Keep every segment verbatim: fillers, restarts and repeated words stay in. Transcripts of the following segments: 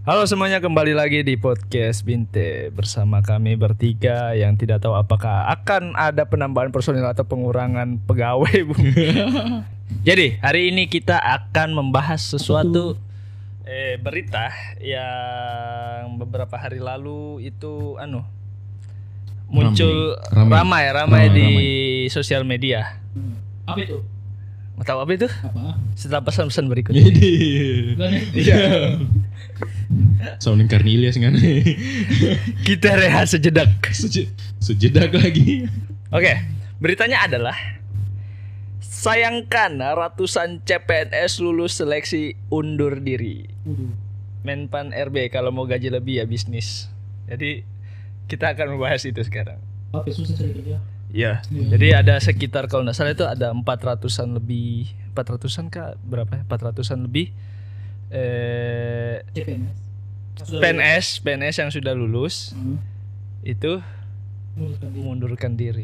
Halo semuanya, kembali lagi di podcast Binte bersama kami bertiga yang tidak tahu apakah akan ada penambahan personil atau pengurangan pegawai, Bung. Jadi hari ini kita akan membahas sesuatu eh, berita yang beberapa hari lalu itu anu muncul ramai ramai, ramai, ramai di ramai. sosial media. Apa itu? Tahu apa itu? Apa? Setelah pesan-pesan berikut. Iya. Sounding Karni Ilyas kan. Kita rehat sejedak. Suje, sejedak lagi. Oke, beritanya adalah sayangkan ratusan C P N S lulus seleksi undur diri. Menpan R B kalau mau gaji lebih ya bisnis. Jadi kita akan membahas itu sekarang. Apa susah cari kerja? Ya, ya, jadi ada sekitar kalau nggak salah itu ada empat ratusan lebih, empat ratusan kah berapa ya? empat ratusan lebih eh, C P N S. P N S, P N S yang sudah lulus hmm. itu mundurkan diri. mundurkan diri.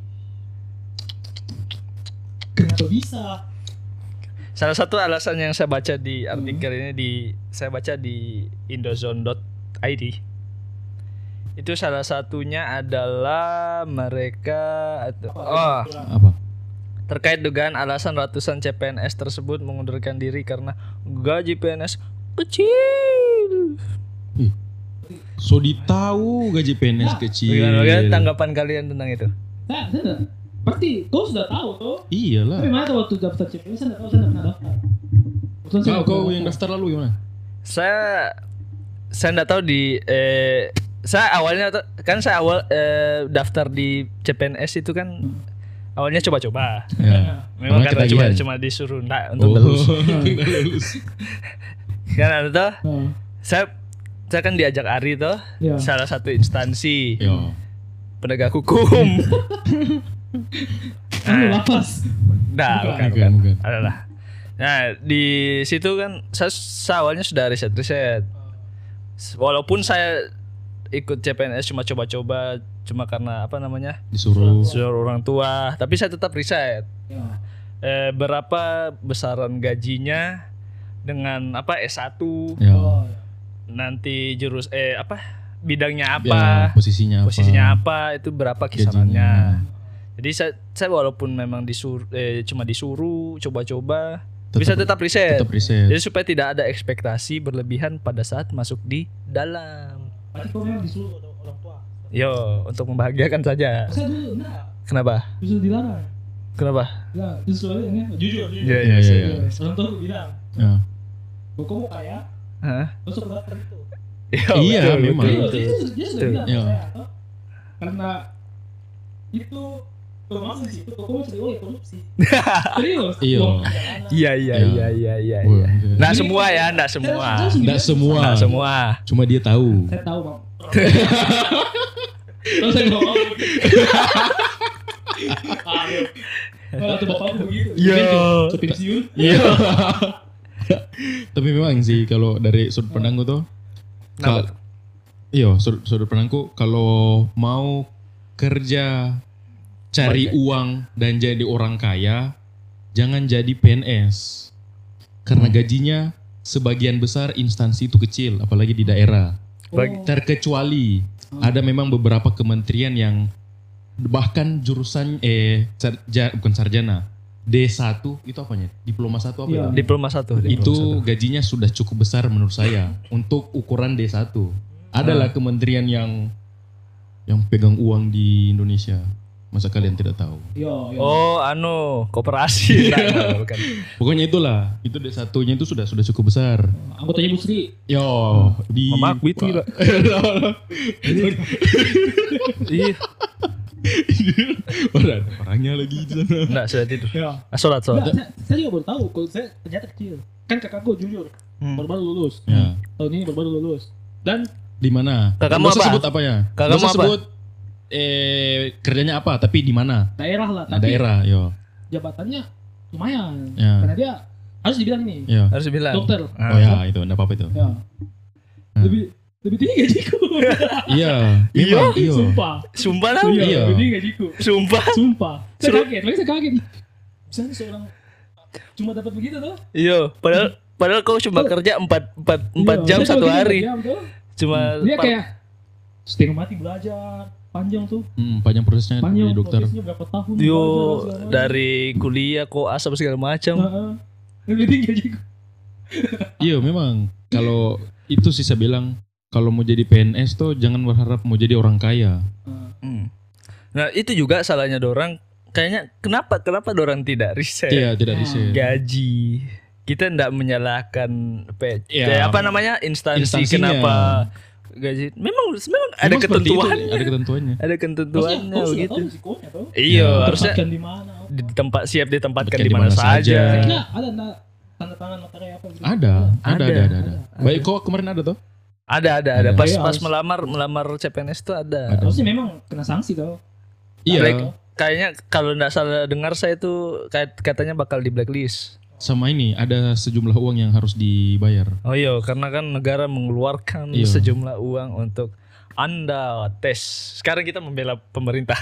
Kenapa bisa? Salah satu alasan yang saya baca di artikel hmm. ini di saya baca di indozone dot i d. Itu salah satunya adalah mereka atau oh apa? Terkait dugaan alasan ratusan C P N S tersebut mengundurkan diri karena gaji P N S kecil. Ih, so ditahu gaji P N S nah, kecil. Bagaimana tanggapan kalian tentang itu? Nah, saya berarti kau sudah tahu tuh. Iyalah. Tapi mana waktu daftar C P N S saya tidak tahu, saya tidak pernah daftar. Kau, kau yang daftar lalu gimana? Saya saya tidak tahu di eh, saya awalnya kan saya awal eh, daftar di C P N S itu kan hmm. awalnya coba-coba. Ya. Memang karena cuma cuma disuruh enggak untuk oh, lulus. Kan ada tuh. Hmm. Saya saya kan diajak Ari tuh, ya. Salah satu instansi ya. Penegak hukum. Nah, lapas. Nah, bukan, bukan, bukan. Adalah. Nah, di situ kan saya, saya awalnya sudah riset-riset. Walaupun saya ikut C P N S cuma coba-coba, cuma karena apa namanya disuruh disuruh orang tua, tapi saya tetap riset ya. eh, berapa besaran gajinya dengan apa S satu ya. Nanti jurus eh apa bidangnya apa ya, posisinya apa posisinya apa itu berapa kisarannya gajinya. Jadi saya, saya walaupun memang disuruh eh, cuma disuruh coba-coba tetap, bisa tetap riset. tetap riset jadi supaya tidak ada ekspektasi berlebihan pada saat masuk di dalam. Berarti kau memang disuruh orang tua? Yo, untuk membahagiakan saja. Saya dulu enggak. Kenapa? Disuruh dilarang. Kenapa? Ya, disuruh ini jujur. Iya, iya, iya. Orang tua aku bilang. Ya. Kau mau kaya? Hah? Terus aku daftar itu. Yo, iya, betul, memang. Betul, dia, dia sudah bilang ya. saya, toh, karena itu kalau masuk situ, kau mau cari uang korupsi. Serius? Iya. Iya, iya, iya, iya, iya. Nah semua ya, enggak semua. Enggak semua. Enggak semua. Cuma dia tahu. Saya tahu, Bang. Terus saya ngomong. Aduh. Kalau tuh bapakku begitu. Yo. Pensiun. Iya. Tapi memang sih kalau dari sudut pandangku tuh, kal- iya sudut, sudut pandangku kalau mau kerja cari Baik. uang dan jadi orang kaya, jangan jadi P N S karena hmm. gajinya sebagian besar instansi itu kecil, apalagi di daerah. Oh. Terkecuali oh. ada memang beberapa kementerian yang bahkan jurusan eh sarja, bukan sarjana D satu itu apanya? Diploma satu apa ya? Diploma satu. Itu gajinya sudah cukup besar menurut saya untuk ukuran D satu. Adalah hmm. kementerian yang yang pegang uang di Indonesia. Masa kalian tidak tahu? Yo, yo. Oh, anu, koperasi. Nah, bukan. Pokoknya itulah, itu D satunya itu sudah sudah cukup besar. Anggotanya Bu Sri. Yo, hmm. di Mamak itu lah. Iya. Orang orangnya lagi di sana. Enggak, sudah itu. Ya. Ah, sholat, sholat. Saya, saya juga baru tahu kalau saya ternyata kecil. Kan kakakku jujur, hmm. baru-baru lulus. Ya. Tahun ini baru-baru lulus. Dan di mana? Kakakmu apa? Sebut apanya? Kakakmu apa? Sebut eh kerjanya apa? Tapi di mana? Daerah lah. Nah, daerah, yo. Jabatannya lumayan. Ya. Karena dia harus dibilang nih. Ya. Harus dibilang. Dokter. Oh ya, itu enggak apa-apa itu. Ya. Hmm. Lebih lebih tinggi gajiku. Iya. Iya. Iya. Sumpah. Sumpah lah. Iya. Iya. Lebih tinggi gajiku. Sumpah. Sumpah. Saya Suruh. kaget. Lagi saya kaget. Misalnya seorang cuma dapat begitu tuh. Iya. Padahal Padahal kau cuma kerja empat empat empat Iya, jam dia satu cuma hari. tiga jam tuh. Cuma Dia par- kayak setengah mati belajar, panjang tuh. Hmm, panjang prosesnya Panjang jadi dokter. prosesnya berapa tahun. Yo belajar, segala macam. dari kuliah koas apa segala macam. Heeh. Lebih tinggi juga. Iya memang kalau itu sih saya bilang kalau mau jadi P N S tuh jangan berharap mau jadi orang kaya. Hmm. Nah itu juga salahnya dorang. Kayaknya kenapa kenapa dorang tidak riset Iya tidak Ah. riset. gaji? Kita tidak menyalahkan P- Ya. eh, apa namanya instansi Instansinya. kenapa gaji. Memang memang ada Memang seperti itu, ketentuan. ada ketentuannya. Ada ketentuannya Maksudnya, begitu. tahu risikonya tuh. Iya Ya. harusnya Tempatkan di mana? di tempat siap ditempatkan Tempatkan di mana saja. Kira ada enggak tanda tangan materai apa gitu? Ada, ada, Ada. ada, ada, ada. Baik kok kemarin ada tuh. Ada ada ada. Ada. Pas Iya, pas harus- melamar melamar C P N S tuh ada. Ada. Harusnya memang kena sanksi tau. Iya. Black- kayaknya kalau nggak salah dengar saya itu kayak katanya bakal di blacklist. Sama ini ada sejumlah uang yang harus dibayar. Oh iya, karena kan negara mengeluarkan Iya. sejumlah uang untuk Anda tes. Sekarang kita membela pemerintah.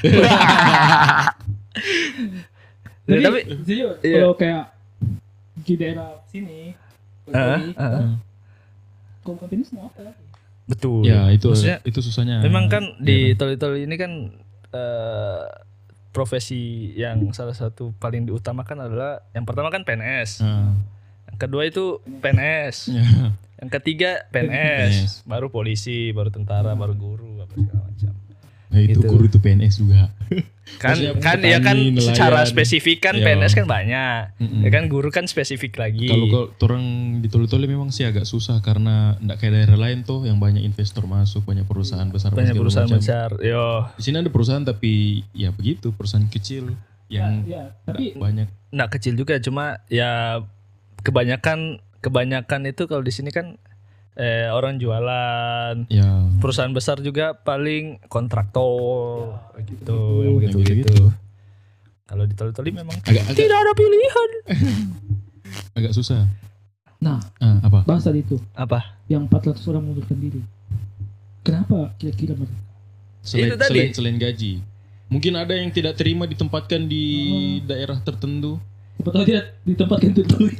Tapi, tapi serius, iya. kalau kayak di daerah sini, Ah, Bali, ah. kalau bukan penis mau apa? betul. Ya itu Maksudnya, itu susahnya. memang kan di Iya. tol-tol ini kan eh, profesi yang salah satu paling diutamakan adalah yang pertama kan P N S, Ah, yang kedua itu P N S, ya. yang ketiga P N P N S. S, baru polisi, baru tentara, baru guru apa segala macam. Nah itu Gitu. guru itu P N S juga. Kan Maksudnya kan petani, ya kan nelayan. secara spesifik kan Iya. P N S kan banyak. Mm-mm. Ya kan guru kan spesifik lagi. Kalau kau orang di Toli-Toli memang sih agak susah karena enggak kayak daerah lain tuh yang banyak investor masuk, banyak perusahaan besar banyak segala perusahaan macam. besar. Yo, Di sini ada perusahaan tapi ya begitu, perusahaan kecil yang Ya, tapi nggak banyak. nggak kecil juga cuma ya kebanyakan kebanyakan itu kalau di sini kan eh, orang jualan. Ya Perusahaan besar juga paling kontraktor gitu, yang yang begitu gitu-gitu. gitu. Kalau di Toli-Toli memang agak agak, tidak ada pilihan. agak susah. nah, Ah, apa? bahas tadi itu Apa? yang empat ratus orang mengundurkan diri. Kenapa kira-kira mereka? Selain, Itu tadi. selain selain gaji. Mungkin ada yang tidak terima ditempatkan di daerah tertentu. Siapa tahu dia ditempatkan untuk tuli.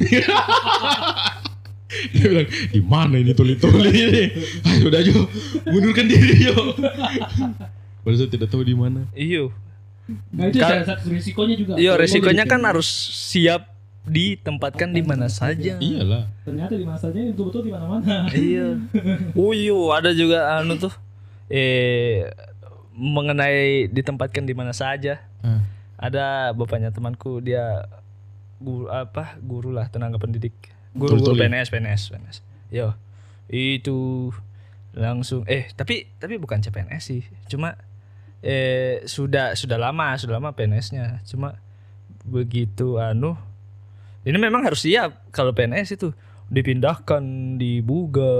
Dia bilang, di mana ini Toli-Toli ini? Ayo udah ayo, mundurkan diri yo. Padahal saya tidak tahu di mana. Iyo. Nah itu Kal- salah satu risikonya juga. Iya, Kalau mau resikonya jadi kan P N S, harus siap ditempatkan di mana saja. Iyalah. ternyata di masanya itu betul di mana-mana. Iya. Oh iya, ada juga anu tuh eh mengenai ditempatkan di mana saja. Ah. Ada bapaknya temanku dia guru apa? Guru lah tenaga pendidik. Guru, guru Toli-Toli. P N S, P N S, P N S. Yo. Itu langsung eh tapi tapi bukan C P N S sih. Cuma eh sudah sudah lama, sudah lama P N S-nya. Cuma begitu anu ini memang harus siap kalau P N S itu dipindahkan di Buga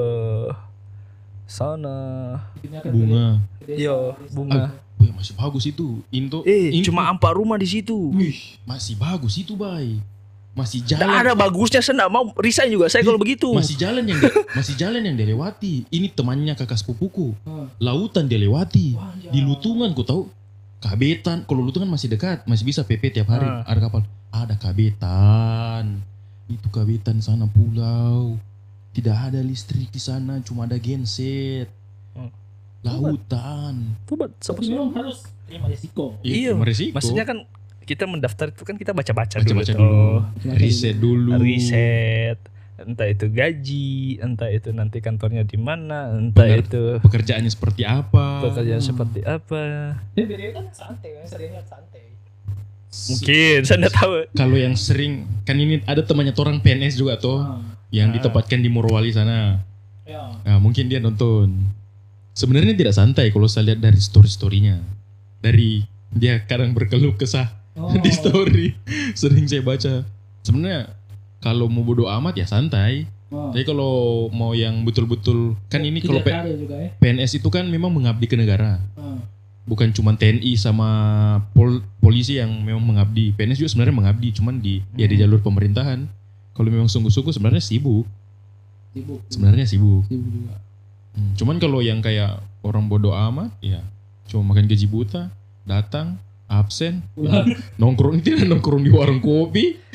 sana. Dipindahkan ke Bunga. desa, Yo, desa. bunga. Wih, masih bagus itu. Into, Eh, Into. cuma empat rumah di situ. Wih, masih bagus itu, Bay. Masih Nggak jalan. ada bagusnya, saya nggak mau resign juga saya kalau begitu. Masih jalan yang di- masih jalan yang dia lewati. Ini temannya kakak sepupuku. Ah. Lautan dia lewati. Wah, ya. Di Lutungan ku tahu. Kabetan. Kalau Lutungan masih dekat, masih bisa P P tiap hari. Ah. Ada kapal. Ada Kabetan. Itu Kabetan sana pulau. Tidak ada listrik di sana, cuma ada genset. Hmm. Lautan. Tuh, Bat, sama Tapi semua. memang harus terima resiko. Iya, cuma resiko. Maksudnya kan kita mendaftar itu kan kita baca-baca, baca-baca dulu, dulu, tuh. riset dulu. riset, entah itu gaji, entah itu nanti kantornya di mana, entah Benar. itu Pekerjaannya seperti apa? pekerjaan Hmm. seperti apa. Tapi B D W kan santai, kan sering lihat santai. Mungkin saya nggak tahu. Kalau yang sering kan ini ada temannya orang P N S juga tuh Ah. yang Ah. ditempatkan di Morowali sana. Ya. Nah, mungkin dia nonton. Sebenarnya tidak santai kalau saya lihat dari story-storynya. Dari dia kadang berkeluh kesah Oh. di story. Sering saya baca. Sebenarnya kalau mau bodo amat ya santai. Oh. Tapi kalau mau yang betul-betul kan ini Tidak kalau P- karir juga ya. P N S itu kan memang mengabdi ke negara. Ah. Bukan cuma T N I sama pol- polisi yang memang mengabdi. P N S juga sebenarnya mengabdi, cuman di ya di Hmm. jalur pemerintahan. Kalau memang sungguh-sungguh sebenarnya sibuk. Sibuk. Sebenarnya sibuk. Sibuk juga. Hmm, Cuman kalau yang kayak orang bodoh amat, ya cuma makan gaji buta, datang, absen, Pulang. nongkrong tidak nongkrong di warung kopi, Oh.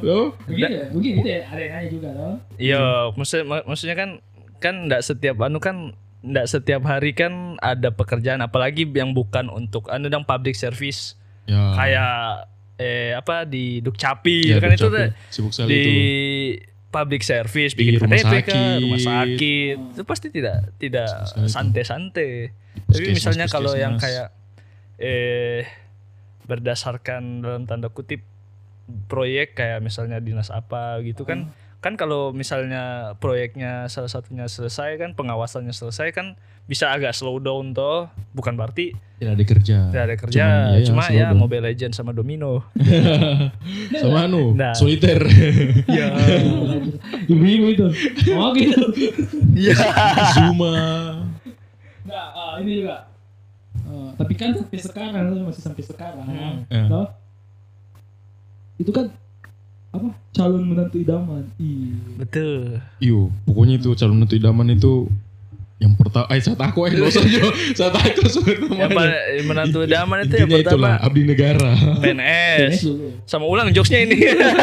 Oh, Begini ya, begini gitu ya, ada yang nanya juga loh. Iya, maksud, mak- maksudnya kan kan enggak setiap anu kan enggak setiap hari kan ada pekerjaan apalagi yang bukan untuk anu dan public service ya. kayak eh apa di Dukcapil Ya, kan itu Dukcapil. udah Sibuk sekali di itu. public service Di bikin rumah K T P kah, sakit. rumah sakit itu pasti tidak tidak Sekali itu. santai-santai. Tapi Puskesmas, misalnya kalau yang puskesmas. kayak eh berdasarkan dalam tanda kutip proyek kayak misalnya dinas apa gitu kan kan kalau misalnya proyeknya salah satunya selesai kan pengawasannya selesai kan bisa agak slow down toh bukan berarti Tidak ada kerja. tidak ada kerja Cuman, ya, ya, cuma slow ya down. Mobile Legends sama Domino. Sama anu, Nah. soliter. Ya. Ibu-ibu itu. Oh gitu. Ya. Zuma. Nah, ah, ini juga. Ah, tapi kan sampai sekarang masih sampai sekarang. Hmm. Ya. Toh? Itu kan apa? Calon menantu idaman. Ih. Betul. Iyo, pokoknya itu calon menantu idaman itu yang pertama. Eh, saat aku eh, dosa jo. Saat aku Yang sebenarnya. pa- menantu idaman itu yang Intinya pertama itulah abdi negara. P N P N S S. dulu. Sama ulang jokesnya ini.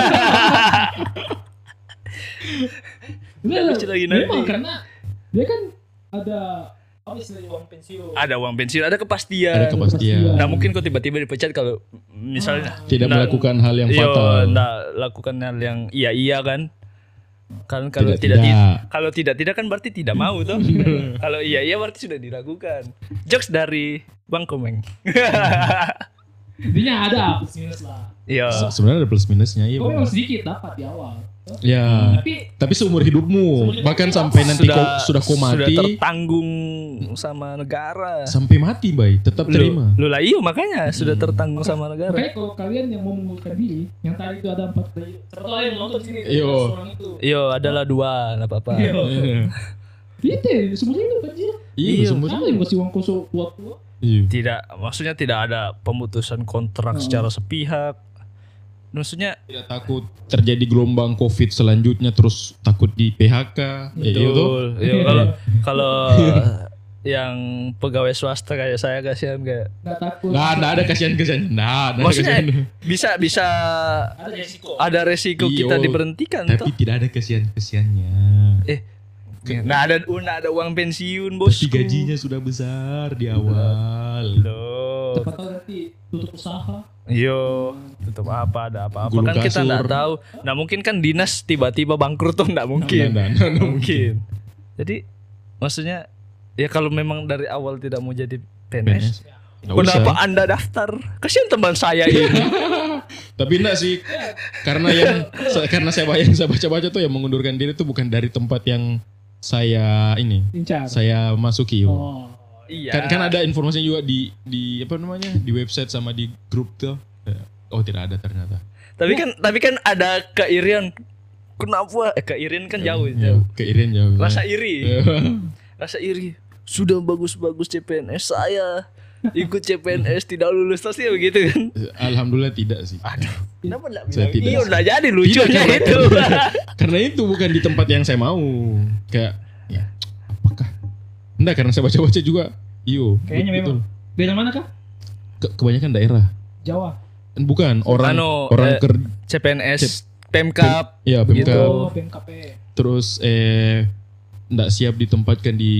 Enggak, lucu lagi nanti. memang karena dia kan ada apa istilahnya uang pensiun. Ada uang pensiun, ada kepastian. Ada kepastian. Nah mungkin kok tiba-tiba dipecat kalau misalnya Tidak nggak- melakukan hal yang iya, fatal. nggak lakukan hal yang iya-iya kan. Kan kalau Tidak, tidak, tidak. tidak kalau tidak tidak kan berarti tidak mau tuh. Kalau iya-iya berarti sudah diragukan. Jokes dari Bang Komeng. Intinya ada plus minus lah. Iya. Se- Sebenarnya ada plus minusnya, iya. Kok Bang. memang sedikit dapat di awal. Ya. Tapi Tapi seumur hidupmu, bahkan sampai nanti kau, sudah kau mati, sudah tertanggung sama negara. sampai mati, bay, tetap terima. Lu lah iya makanya sudah tertanggung sama negara. makanya kalau kalian yang mau mengundurkan diri, yang tadi itu ada empat player. Terus yang nonton sini. Iyo. orang itu. Iya, adalah dua, enggak apa-apa. Iya. Iya. Itu semuanya itu anjir. Iya, Iya. seumur Siapa yang kasih uang kosong kuat-kuat? Iya. Tidak, maksudnya tidak ada pemutusan kontrak Oh. secara sepihak. Maksudnya Tidak takut terjadi gelombang Covid selanjutnya, terus takut di P H K. Ya, iya tuh. betul. Iya, kalau kalau yang pegawai swasta kayak saya kasihan kayak Nggak takut. Nggak, nggak ada kasihan-kasihan. Nggak, nggak ada maksudnya kasihan. bisa bisa Ada resiko. ada resiko Iya, kita diberhentikan Tapi toh. tidak ada kasihan-kasihannya. Eh, nggak ada nggak ada uang pensiun bos. Tapi gajinya sudah besar di awal. Loh. Siapa tahu nanti tutup usaha. Yo, tutup apa ada apa-apa Gulung kan kita kasur. nggak tahu. Nah mungkin kan dinas tiba-tiba bangkrut tuh nggak mungkin. Nggak, nggak, nggak mungkin. Jadi maksudnya ya kalau memang dari awal tidak mau jadi P N S, Nggak kenapa usah. Anda daftar? Kasihan teman saya ini. Tapi enggak sih, karena yang sa- karena saya yang saya baca-baca tuh yang mengundurkan diri tuh bukan dari tempat yang saya ini Incar. saya masuki. Yo. Oh. Iya. Kan kan ada informasinya juga di di apa namanya di website sama di grup tuh. Oh tidak ada ternyata. Tapi kan tapi kan ada keirian. Kenapa? Eh, keirian kan jauh, Ya, jauh. keirian jauh. Rasa iri. Ya. Rasa iri. Sudah bagus-bagus C P N S saya ikut C P N S tidak lulus pasti begitu kan. Alhamdulillah tidak sih. Aduh, kenapa enggak Saya bilang? tidak Iya sih. udah jadi lucunya Tidak, itu. Karena itu bukan di tempat yang saya mau. Kayak ya apakah? Enggak, karena saya baca-baca juga. Iyo. Kayaknya betul. memang. Dari mana kah? Ke- kebanyakan daerah. Jawa. Bukan orang Anu, orang eh, ker C P N S, Pemkap. ya Pemkap. Gitu. Oh, P M K P. Terus eh enggak siap ditempatkan di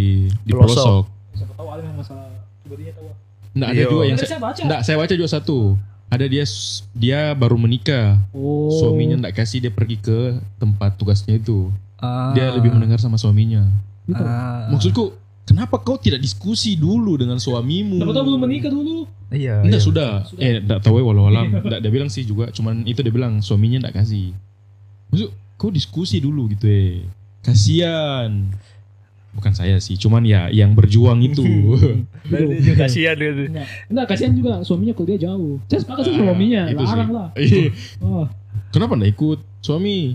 di Pelosok. pelosok. Siapa tahu ada yang masalah pribadinya tahu. Enggak ada Iya. juga yang Ada saya saya baca. enggak saya baca juga satu. Ada dia s- dia baru menikah. Oh. Suaminya enggak kasih dia pergi ke tempat tugasnya itu. Ah. Dia lebih mendengar sama suaminya. Gitu. Ah. Maksudku, kenapa kau tidak diskusi dulu dengan suamimu? Siapa tahu belum menikah dulu. Iya. Enggak iya. sudah. Sudah. Eh, enggak tahu ya walau alam. Enggak dia bilang sih juga, cuman itu dia bilang suaminya enggak kasih. Maksud, kau diskusi dulu gitu eh. Kasian. Bukan saya sih, cuman ya yang berjuang itu. Dan dia juga kasihan gitu. Enggak. Enggak, kasihan juga suaminya kuliah jauh. Saya sepakat sama suaminya, Itu sih. larang lah. Iya. Oh, Kenapa enggak ikut suami?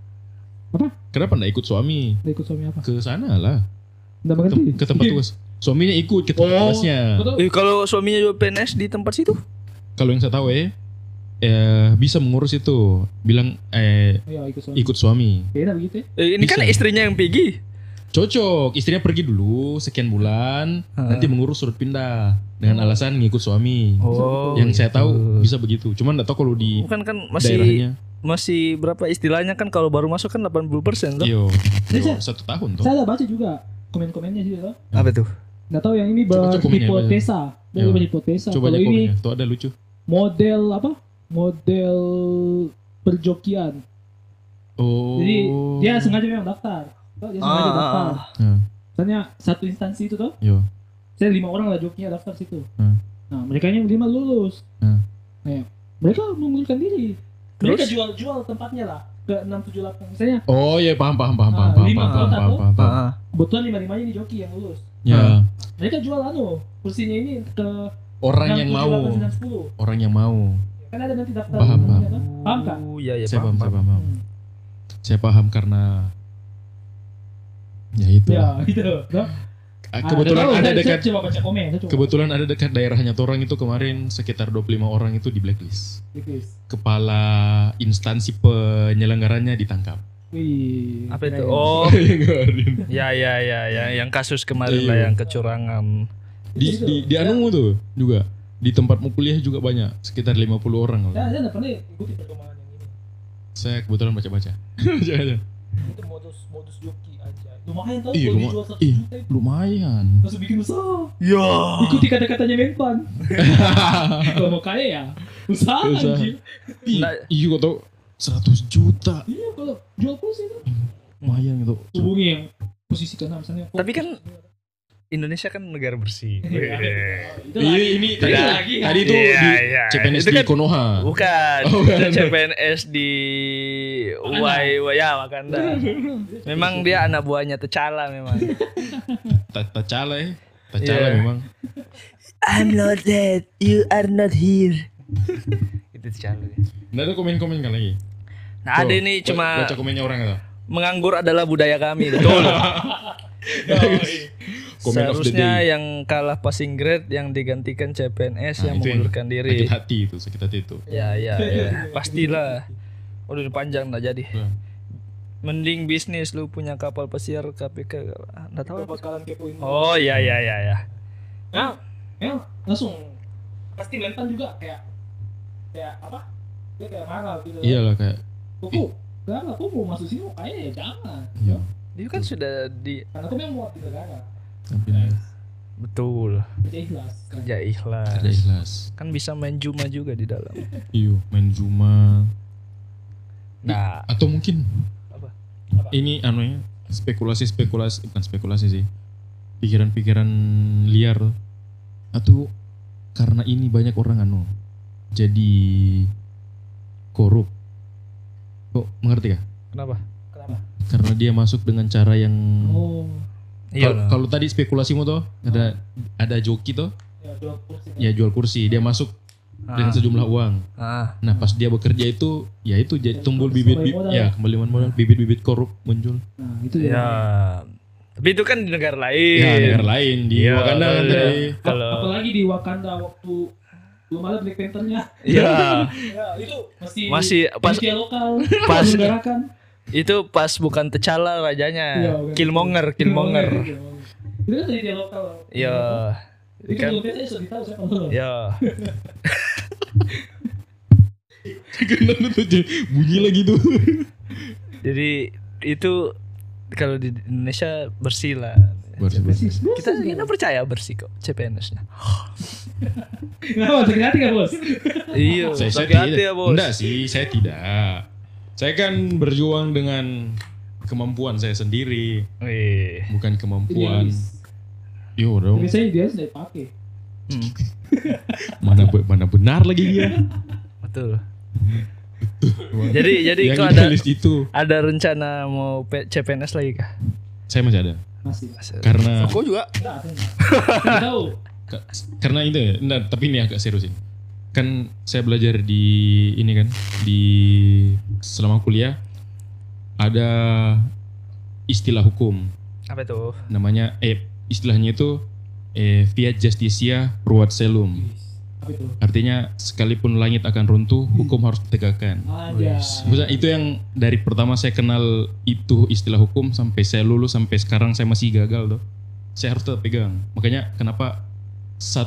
Apa? Kenapa enggak ikut suami? dia ikut suami apa? Ke sana lah. Enggak Ke, mengerti. tem- ke tempat tugas. Suaminya ikut ke tempat Oh. tugasnya. Betul. Eh, kalau suaminya juga P N S di tempat situ? Kalau yang saya tahu eh, eh bisa mengurus itu. Bilang eh Iya, ikut suami. ikut suami. Beda begitu ya? Eh, ini kan Bisa. istrinya yang pergi. Cocok, istrinya pergi dulu sekian bulan, Ah. nanti mengurus surat pindah dengan alasan ngikut suami. Oh. Yang saya gitu. tahu bisa begitu. Cuman enggak tahu kalau di Bukan kan masih daerahnya. masih berapa istilahnya kan kalau baru masuk kan delapan puluh persen tuh. Yo, yo Saya- satu tahun tuh. Saya ada baca juga komen-komennya sih tuh. Apa tuh? Nggak tahu yang ini Coba- coba komennya, berhipotesa. Dia Yo. berhipotesa. Coba Kalau aja ini komennya. Tuh ada lucu. model apa? Model perjokian. Oh. Jadi dia sengaja memang daftar. Tuh, Dia sengaja Ah, daftar. ah, Nah, Misalnya satu instansi itu tuh, yo. saya lima orang lah jokinya daftar situ. Hmm. Nah, mereka yang lima lulus. Hmm. Nah, mereka mengundurkan diri. Mereka Terus? jual-jual tempatnya lah ke enam tujuh delapan. Misalnya Oh iya paham paham paham Ah, paham paham lima paham kota paham tuh. paham. paham. ah. kebetulan lima-limanya ini joki yang lulus. Ya, Mereka jual anu, kursinya ini ke orang enam, yang tujuh, mau, delapan, sembilan, sepuluh. orang yang mau. Kan ada nanti daftar. Paham, namanya paham. apa? Paham kan? Oh, iya, iya, Saya paham, saya paham. paham. Hmm. Saya paham karena ya itu. Ya, gitu. Nah, Ah, Kebetulan tahu, ada saya- dekat saya coba baca komen, saya coba. kebetulan ada dekat daerahnya Torang itu kemarin sekitar dua puluh lima orang itu di blacklist. Gitu. Kepala instansi penyelenggaranya ditangkap. Wih. Apa itu? keren. Oh, Kemarin. ya ya ya ya yang kasus kemarin Iya. lah yang kecurangan. di di di anu tuh juga di tempatmu kuliah juga banyak sekitar lima puluh orang. Saya saya nggak pernah ikuti perkembangan yang ini. Saya kebetulan baca-baca. Baca-baca. Itu modus modus joki aja. Lumayan tau Iya, kalau luma- dijual satu ih. juta itu. Lumayan. Langsung bikin usaha. Ya. Ikuti kata-katanya Menpan. Kalau mau kaya ya usaha Usaha. anjir. Ih, Nah. iya kok tau seratus juta. Iya kalau jual kursi itu. Lumayan gitu. Hubungi yang posisi keenam misalnya. Tapi kan Indonesia kan negara bersih. Iya. Itu Iya lagi. ini Itu tadi, lagi. tadi tuh Iya, di iya. C P N S Itu di kan- Konoha. Bukan, Oh, bukan. itu C P N S di Wai ya Wakanda. Memang dia anak buahnya T'Challa memang. Ta- T'Challa ya. T'Challa Iya. memang. I'm not dead, you are not here. Itu T'Challa. Nggak ada komen-komen kan lagi. Nah, ada Tuh, ini ba- cuma baca komennya orang atau? menganggur adalah budaya kami. Betul. Comment of the Seharusnya day. yang kalah passing grade yang digantikan C P N S Nah, yang itu mengundurkan diri. Sakit hati itu, sakit hati itu. Ya ya ya, pastilah. Udah panjang nggak jadi. Nah, Mending bisnis lu punya kapal pesiar K P K. Enggak tahu. Apa bakalan kepoin. Oh iya iya iya ya. Nah, ya langsung pasti Menpan juga kayak kayak apa? Dia kayak marah gitu. Iyalah kayak Koko, karena aku mau masuk sini mau kaya ya jangan. ya. Itu kan sudah di Karena aku memang muat di negara. Tapi betul Kerja ikhlas. kerja ikhlas. kerja ikhlas. Kan bisa main Juma juga di dalam. Iyo, main Juma. Nah, Atau mungkin Apa? Apa? ini anunya spekulasi-spekulasi bukan spekulasi sih. Pikiran-pikiran liar tuh. Atau karena ini banyak orang anu jadi korup. Kok mengerti kah? kenapa? Kenapa? Karena dia masuk dengan cara yang Oh, Iya. Kal- lah. Kalau tadi spekulasimu tuh ada ada joki tuh ya jual kursi. ya jual kursi dia masuk dengan Ah, sejumlah uang. ah, Nah pas dia bekerja itu ya itu jadi tumbuh bibit Kembali bibit modal. ya kembali modal bibit-bibit korup muncul. Nah, itu ya. ya. Tapi itu kan di negara lain. Ya negara lain di Iya, Wakanda kan iya. tadi. Kalau Apalagi di Wakanda waktu belum ada Black Panther-nya. ya Ya, itu masih masih pas media lokal pas menggarakan. itu pas bukan T'Challa rajanya. Iya, bukan. Killmonger, Killmonger. Killmonger. Itu kan media lokal. Iya. Itu Kan belum biasa sudah tahu siapa lo. ya. Kenapa tuh J? Bunyi lagi tuh. Jadi itu kalau di Indonesia bersih lah. Bersih, bersih. Kita kita percaya bersih kok C P N S-nya. Kenapa sakit hati nggak bos? Iya, Saya, saya sakit hati tidak. ya, Bos. Enggak sih, saya tidak. Saya kan berjuang dengan kemampuan saya sendiri, Wih. bukan kemampuan. Idealis. Yo dong. Biasanya dia sudah dipakai. Hmm, Mana be- mana benar lagi dia. betul. Jadi jadi Yang kalau ada idealis itu ada rencana mau P- C P N S lagi kah? saya masih ada. Masih. Karena Kok juga? Enggak, saya nggak. Nggak tahu. Ka- karena itu ya, enggak, tapi ini agak serius ini. Kan saya belajar di ini kan di selama kuliah ada istilah hukum Apa itu? namanya eh istilahnya itu eh fiat justitia ruat celum. Apa itu? Artinya sekalipun langit akan runtuh, hukum harus ditegakkan. Aja. Maksudnya itu yang dari pertama saya kenal itu istilah hukum sampai saya lulus sampai sekarang saya masih gagal tuh. Saya harus tetap pegang. Makanya kenapa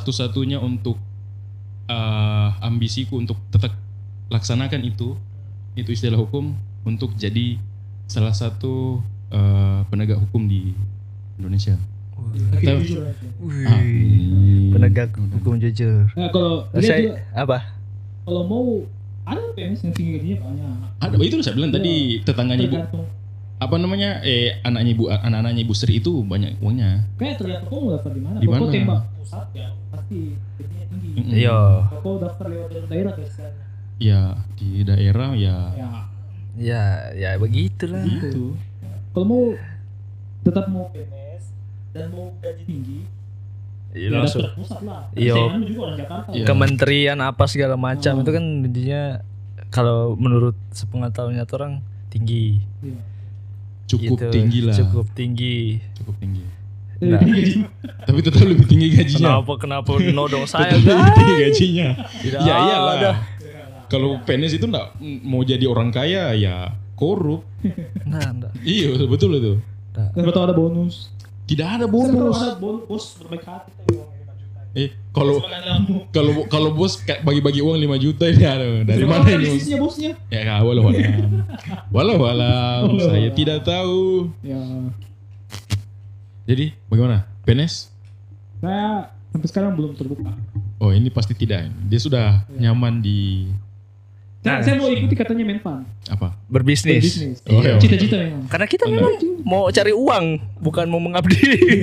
satu-satunya untuk uh, ambisiku untuk tetap laksanakan itu itu istilah hukum untuk jadi salah satu uh, penegak hukum di Indonesia. Lagi Tahu. jujur aja. Wih, Amin. penegak hukum jujur. Nah kalau lihat Saya juga, apa? kalau mau ada P N S yang tinggi gajinya banyak. Ada, itu saya bilang tadi tetangganya ibu Tergantung. apa namanya eh anaknya ibu anak-anaknya ibu Sri itu banyak uangnya. Kayak tergantung kamu mau daftar di mana. Di Kalau kau mana? tembak pusat ya pasti gajinya tinggi. Mm-mm. Iya. Kalau kau daftar lewat jalur daerah biasanya. Ya di daerah ya Ya Ya, ya begitulah. gitu. kalau mau tetap mau P N S dan mau gaji tinggi, Iya, ya langsung daftar pusat lah. Iya. Saya juga orang Jakarta. Iya. kementerian apa segala macam Oh. itu kan intinya kalau menurut sepengetahuannya tuh orang tinggi. Iya. Cukup Gitu. tinggi lah. Cukup tinggi. Cukup tinggi. Nah. Tapi tetap lebih tinggi gajinya. Kenapa kenapa nodong saya? Tetap lebih tinggi gajinya. Tidak Ya iyalah. ada. Kalau P N S itu enggak mau jadi orang kaya ya korup. Nah, enggak. Iya betul itu. Siapa tahu ada bonus. Tidak ada Siapa tahu bonus. ada bonus bos berbaik hati tapi uang lima juta. Eh kalau Semangat lampu. kalau kalau bos ka- bagi-bagi uang lima juta ini aduh, dari mana ini? Bos? Bisnisnya bosnya. Ya walau walam. Walau walam. Saya tidak tahu. Ya. Jadi bagaimana? P N S? Saya sampai sekarang belum terbuka. Oh ini pasti tidak. Dia sudah nyaman di Saya, Nah. saya mau ikuti katanya Menfan. apa? Berbisnis. Bisnis. Oh, iya. Cita-cita memang. Karena kita Benar. memang mau cari uang, bukan mau mengabdi.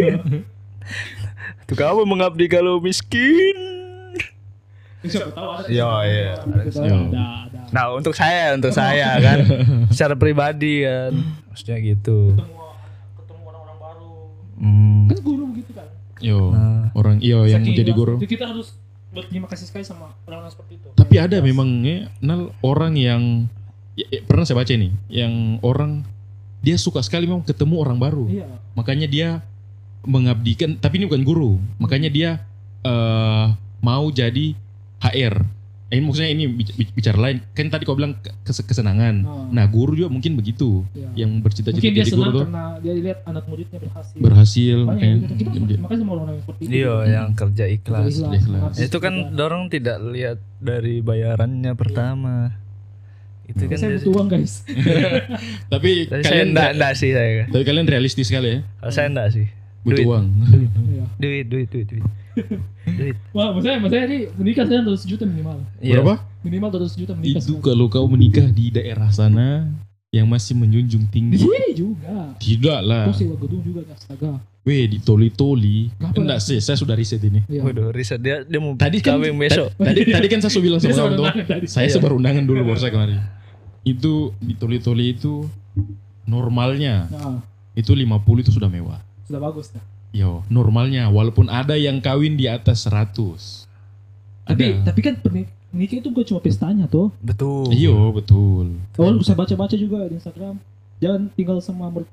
Tuh kamu mengabdi kalau miskin. Siapa tahu ada. Iya, iya. Siapa tahu Iya. Ada, ada. Nah untuk saya, untuk saya kan, secara pribadi kan, maksudnya gitu. Ketemu ketemu orang-orang baru. Hmm. Kan guru gitu kan. Yo Nah. orang iyo yang Saking jadi ikhlas. guru. Jadi kita harus berterima kasih sekali sama orang-orang seperti itu. Tapi ada memangnya Nal orang yang ya, ya, pernah saya baca nih, yang orang dia suka sekali memang ketemu orang baru. Iya. Makanya dia mengabdikan, tapi ini bukan guru. Makanya dia eh, mau jadi H R. Eh, ini maksudnya ini bic- bic- bicara lain. Kan tadi kau bilang kes- kesenangan. Oh. Nah, guru juga mungkin begitu. Iya. Yang bercita-cita Mungkin dia jadi guru senang tuh karena dia lihat anak muridnya berhasil. berhasil. Banyak makanya yang gitu. Kita dia- berterima kasih sama orang-orang yang seperti itu. Iya, yang kerja ikhlas. Ikhlas, Ikhlas. mengabdi Itu kan kita. dorong tidak lihat dari bayarannya pertama. Itu kan saya jadi- butuh uang guys. Tapi Tapi saya kalian enggak, enggak sih saya. tapi kalian realistis sekali ya. Kalau saya enggak sih. Butuh Duit. uang. Iya. Duit, duit, duit, duit. Duit. Wah, maksudnya maksudnya ini menikah saya dua ratus juta minimal. Iya. Berapa? Minimal dua ratus juta menikah. Itu kalau kau menikah di daerah sana yang masih menjunjung Di tinggi. sini juga. Tidak lah. Kau sewa gedung juga astaga. Weh, di toli-toli. Kenapa? Enggak sih, saya sudah riset ini. Iya. Waduh, riset dia dia mau Tadi kan kawin besok. Tadi tadi kan saya sudah bilang Dia sama kamu sewa tuh. undangan tadi. Saya Iya. sebar undangan dulu baru saya kemarin. Itu di toli-toli itu normalnya Nah, itu lima puluh itu sudah mewah. sudah bagus dah. Yo, normalnya walaupun ada yang kawin di atas seratus. Tapi Ada. tapi kan pernik- menikah itu bukan cuma pestanya tuh. Betul. Iyo, betul. Kau bisa baca-baca juga di Instagram. Jangan tinggal sama mer-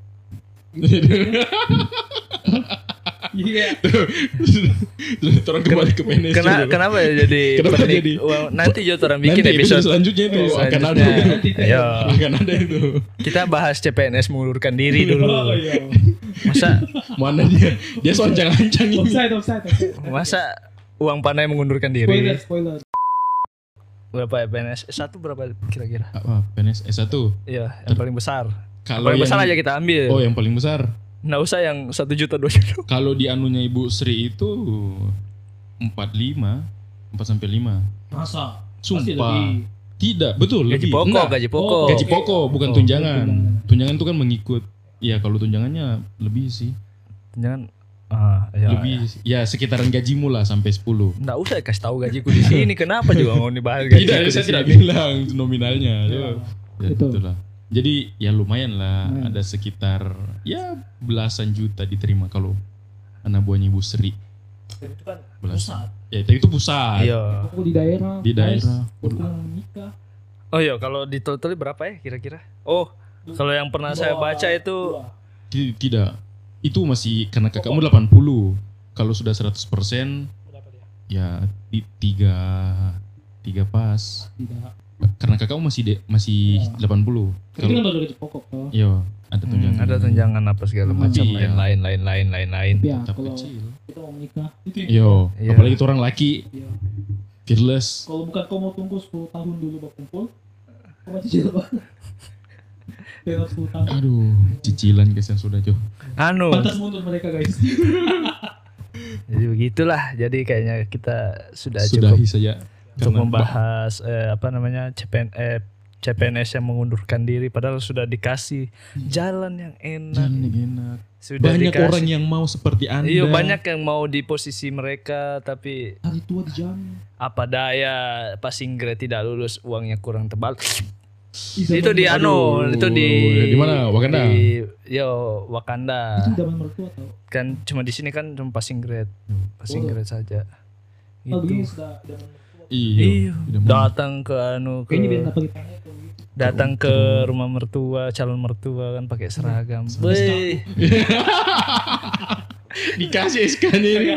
Iya. Terus orang kembali ke P N S. Kena, juga. kenapa ya jadi Kenapa penik- jadi? Wah, nanti juga orang bikin Nanti episode selanjutnya itu Oh, akan ada. selanjutnya. Ayo, Akan ada itu. kita bahas C P N S mengundurkan diri Oh, dulu. iya. Masa Mana dia? Dia soncang-ancang ini. Offside, offside, offside. masa uang pandai mengundurkan Spoiler, diri? spoiler. Berapa ya P N S? S satu berapa kira-kira? Apa? P N S S satu. Iya, yang paling besar. Kalau paling yang besar aja kita ambil. Oh, yang paling besar. Nggak usah yang satu juta dua juta. Kalau di anunya Ibu Sri itu empat puluh lima, empat sampai lima. Masa? Pasti Sumpah. lebih. Tidak, betul. Gaji lebih. pokok, Enggak. gaji pokok. Gaji pokok, bukan Oh, tunjangan. tunjangan. Tunjangan itu kan mengikut. Ya kalau tunjangannya lebih sih. Jangan ah, ya, lebih sih. Ya sekitaran gajimu lah sampai sepuluh. Nggak usah kasih tahu gajiku di sini. Kenapa juga mau dibahas gajiku Tidak, di saya sini? tidak bilang nominalnya. Iya. Ya, Betul. itulah. Jadi ya lumayan lah, Lumayan. ada sekitar ya belasan juta diterima kalau anak buahnya Ibu Sri. Dan itu kan Belasan. pusat. Ya tapi itu pusat. Iya. Pokok di daerah. Di guys. daerah. Pokok menikah. Oh iya, kalau di totally berapa ya kira-kira? Oh, kalau yang pernah saya Dua- baca itu dua. Ti- Tidak. Itu masih karena kakakmu delapan puluh. Kalau sudah seratus persen Berapa dia? ya ti- tiga tiga pas. Tidak. Karena kakakmu masih de- masih Ya. delapan puluh. Tapi kan Kalau baru gaji pokok toh. iya ada hmm, tunjangan. ada tunjangan apa segala Hmm. macam Iya. lain-lain lain-lain lain-lain. Tapi ya Tetap kalau kecil. kita mau menikah itu Yo, Iya. apalagi itu orang laki, Iya. fearless. Kalau bukan kau mau tunggu sepuluh tahun dulu baru kumpul, Kau cicil apa? Lewat hutang. Aduh, cicilan guys yang sudah jauh. Anu. Pantas mundur mereka guys. Jadi begitulah. Jadi kayaknya kita sudah, Sudahi cukup saja. untuk Karena membahas eh, apa namanya C P N eh, C P N S yang mengundurkan diri padahal sudah dikasih jalan yang enak. jalan yang enak. Sudah Banyak dikasih- orang yang mau seperti Anda. Iya, banyak yang mau di posisi mereka tapi Hari tua dijamin. apa daya Pasingre tidak lulus, uangnya kurang tebal. Ih, Itu zaman- di anu, Aduh, itu di di mana? Wakanda? Di, yo, Wakanda. Itu zaman mertua tau. Kan cuma di sini kan cuma passing grade. Passing Oh. grade saja. Oh begini Gitu. sudah zaman mertua. Iya. Iya, Udah mau. datang ke anu Kayaknya biar ke tak pakai tanya kalau gitu. datang ke rumah mertua, calon mertua kan pakai seragam. Woi, Dikasih S K-nya ini.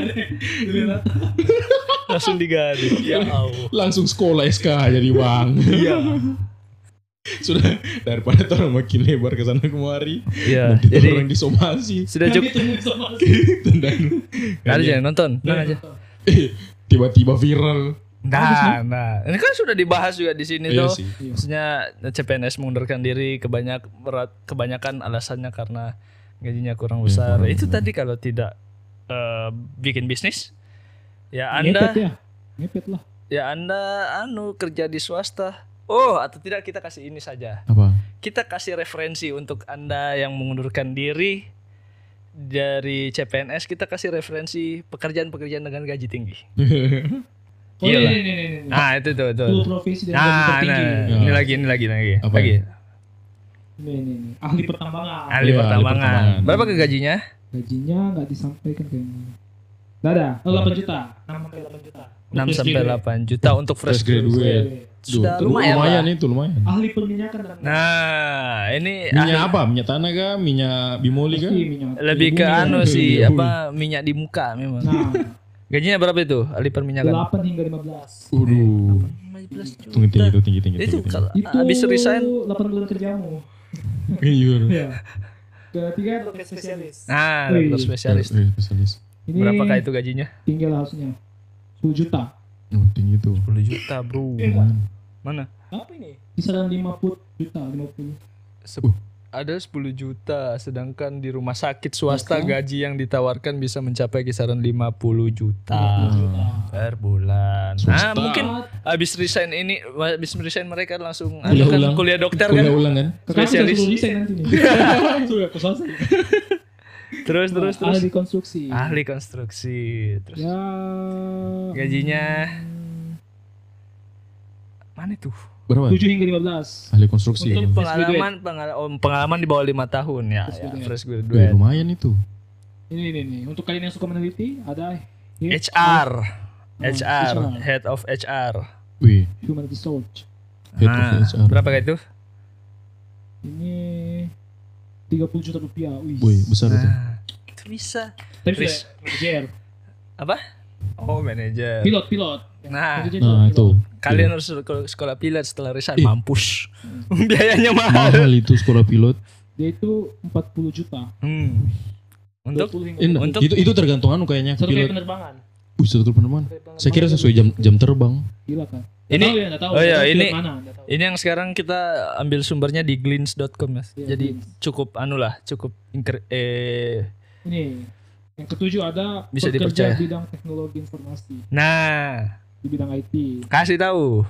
langsung diganti. Ya Allah. Langsung sekolah S K jadi uang. Iya. Sudah daripada orang makin lebar ke sana kemari. Iya, Nanti jadi orang disomasi. sudah cukup. Tendang. Ada aja nonton, nonton aja. Eh, tiba-tiba viral. Nah, nah, ini kan sudah dibahas juga di sini Iya tuh. sih. Maksudnya C P N S mengundurkan diri kebanyak berat, kebanyakan alasannya karena gajinya kurang besar. kurang Itu besar. tadi kalau tidak eh, bikin bisnis, ya Ngepet Anda, ya. Ngepet lah. ya Anda anu kerja di swasta. Oh, atau tidak kita kasih ini saja. Apa? Kita kasih referensi untuk Anda yang mengundurkan diri dari C P N S, kita kasih referensi pekerjaan-pekerjaan dengan gaji tinggi. Oh Gila. ini, ini, ini, ini. Nah, itu tuh, tuh. Sepuluh profesi dan gaji Nah, tertinggi. nah, Ya. ini lagi, ini lagi, ini lagi. Apa lagi. ya? Ini, ini, ini. Ahli pertambangan. Ahli Iya, pertambangan. ahli pertambangan. Berapa ke gajinya? Gajinya nggak disampaikan kayaknya. Nggak ada. Oh, delapan juta. enam sampai delapan juta. enam sampai delapan juta untuk fresh Fresh graduate. graduate. Sudah Duh, lumayan lumayan lah. itu lumayan. Ahli perminyakan dan Nah, ini Minyak ahli- apa? Minyak tanah kah? Minyak bimoli kah? Pasti minyak. lebih ke Bumi. anu sih, Iya, apa minyak di muka memang. Nah, Gajinya berapa itu? Ahli perminyakan. delapan hingga lima belas. Waduh. lima belas juta. Tinggi tinggi itu tinggi tinggi. Itu tinggi, tinggi. kalau Itu habis resign. delapan bulan kerjamu. Iya. Iya. Ketiga dokter spesialis. Nah, Wih. dokter spesialis. Eh, spesialis. Ini Berapakah itu gajinya? tinggi lah harusnya. sepuluh juta. Oh, tinggi itu. sepuluh juta, Bro. Lumayan. Mana? Apa ini? Kisaran lima puluh juta, lima puluh. Se- Uh. Ada sepuluh juta, sedangkan di rumah sakit swasta Oke. gaji yang ditawarkan bisa mencapai kisaran lima puluh juta lima puluh juta. per bulan. Nah, Swasta. mungkin habis resign ini, habis resign mereka langsung Kuliah anu kan, ulang. kuliah dokter Kuliah kan. ulang kan? Kakak Spesialis. sudah desain nanti nih. Sudah ke selesai. Terus terus terus. Ahli konstruksi. Ahli konstruksi. Terus Ya. gajinya mana itu? Berapa? tujuh hingga lima belas. Ahli konstruksi. Untuk Fresh pengalaman pengal- oh, pengalaman di bawah lima tahun ya, Fresh ya graduate. fresh Wih, graduate. lumayan itu. Ini ini nih. Untuk kalian yang suka meneliti ada H R. Oh, H R, H R. head of H R. Wih, Human Research. head of Nah, H R. berapa itu? Ini tiga puluh juta rupiah. Wih. Wih, besar itu. Nah, itu bisa. Tapi Chris. sudah manajer. Apa? Oh, manajer. Pilot, pilot. Nah, Manajer Nah, pilot. itu. kalian harus sekolah, sekolah pilot setelah resign, Ih. mampus. Biayanya mahal. Mahal itu sekolah pilot. Dia itu empat puluh juta. Hmm. Untuk dua puluh hingga Eh, dua puluh. Untuk- itu itu tergantung anu kayaknya Satu kali pilot. penerbangan. Wih, satu penerbangan. Saya kira sesuai jam jam terbang. Gila kan. Ini- Nggak tahu ya, nggak tahu. oh iya, Nggak tahu ini- pilot mana, nggak tahu. ini yang sekarang kita ambil sumbernya di glints dot com ya. Iya, Jadi Glints. cukup anu lah, cukup ingker- eh Ini yang ketujuh ada Bisa pekerja dipercaya. bidang teknologi informasi nah, di bidang I T. kasih tahu.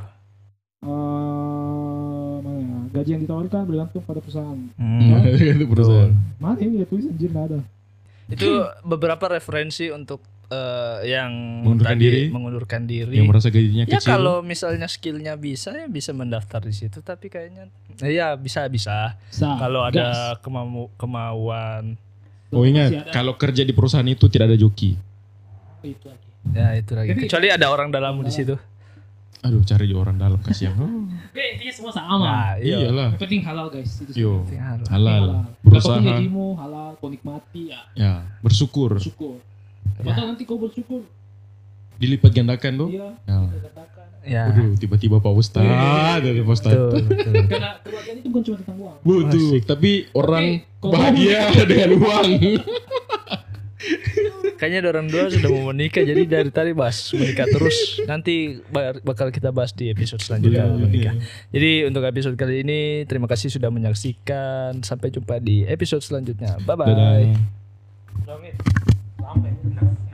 Eh, mana ya? Gaji yang ditawarkan bergantung pada perusahaan. Hmm. Itu perusahaan. Mana ini ya tulis anjir nggak ada. Itu beberapa referensi untuk eh, yang Mengundurkan tadi diri. mengundurkan diri. Yang merasa gajinya Ya kecil. kalau misalnya skillnya bisa ya bisa mendaftar di situ, tapi kayaknya eh, ya bisa bisa. Sa, Kalau gas. ada kemau kemauan, Oh Masih ingat, ada. kalau kerja di perusahaan itu tidak ada joki. Itu lagi. ya itu lagi. Jadi- Kecuali ada orang dalammu di situ. Aduh, cari di orang dalam kasihan. Oh, Oke, intinya semua sama. Nah, iya. iyalah. Yang penting halal guys. Itu Yo, Penting halal. halal. Berapapun Berusaha. gajimu halal, kau nikmati ya Ya, bersyukur. bersyukur. Maka nanti kau bersyukur, Dilipat gandakan tuh. dia Ya. katakan. Ya. Waduh, tiba-tiba Pak Ustaz, dari Pak Ustaz. Betul, betul. Karena kebahagiaan itu bukan cuma tentang uang. Betul, tapi orang Tapi, kalau bahagia dengan uang. Kayaknya orang dua sudah mau menikah, jadi dari tadi bahas menikah terus. Nanti bakal kita bahas di episode selanjutnya Iya, menikah. iya. Jadi untuk episode kali ini terima kasih sudah menyaksikan. Sampai jumpa di episode selanjutnya. Bye bye. Dadah. Sampai.